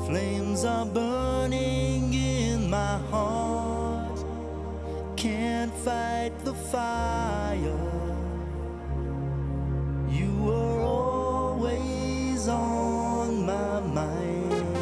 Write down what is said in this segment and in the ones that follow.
Flames are burning in my heart. Can't fight the fire. You were always on my mind.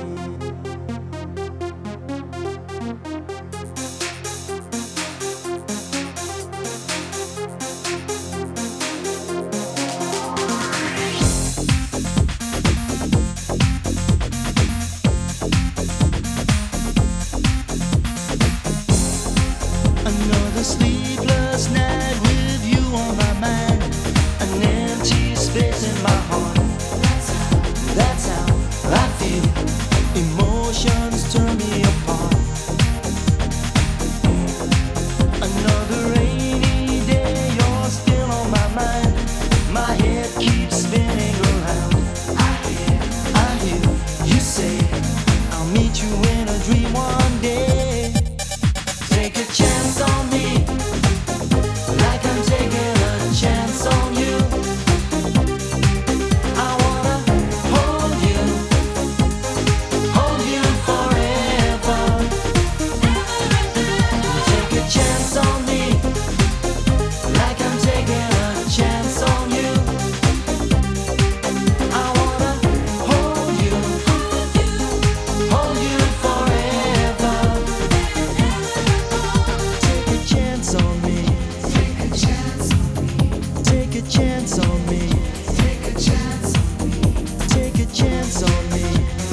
Another sleepless night with you on my mind. An empty space in my heart. That's how I feel. Emotions turn me apart. Another rainy day, you're still on my mind. My head keeps spinning around. I hear you say, I'll meet you in a dream one day. Take a chance on me, like I'm taking a chance on you. I wanna hold you forever. Take a chance on me, like I'm taking a chance on you. I wanna hold you forever. Take a chance on me. Take a chance on me. Take a chance on me. Take a chance on me. Take a chance on me.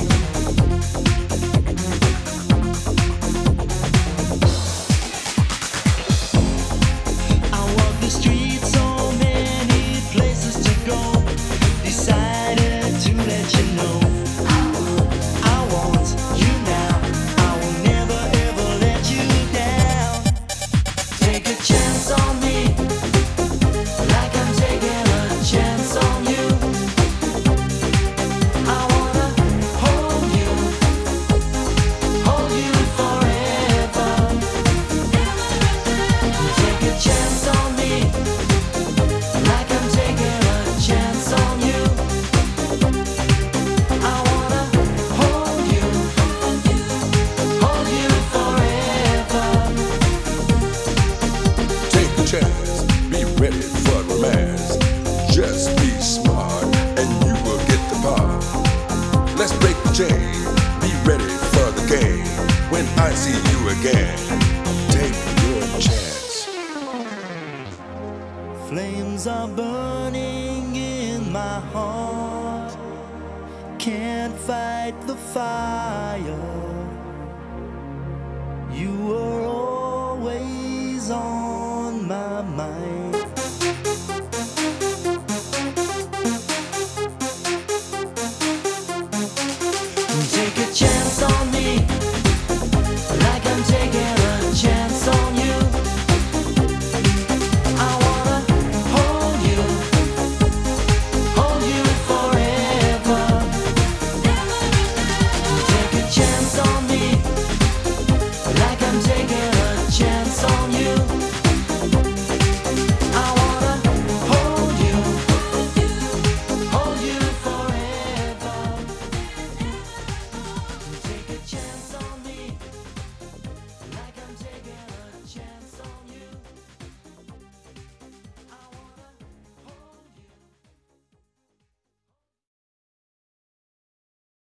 I walk the streets, so many places to go. Decided to let you know I want you now. I will never ever let you down. Take a chance on me, like I'm taking a chance on you. I wanna hold you forever. Take a chance on me, like I'm taking a chance on you. I wanna hold you forever. Take a chance, be ready for romance. Just be smart and you will get the part. Let's break the chain, be ready for the game. When I see you again, take your chance. Flames are burning in my heart. Can't fight the fire. You were always on my mind. Take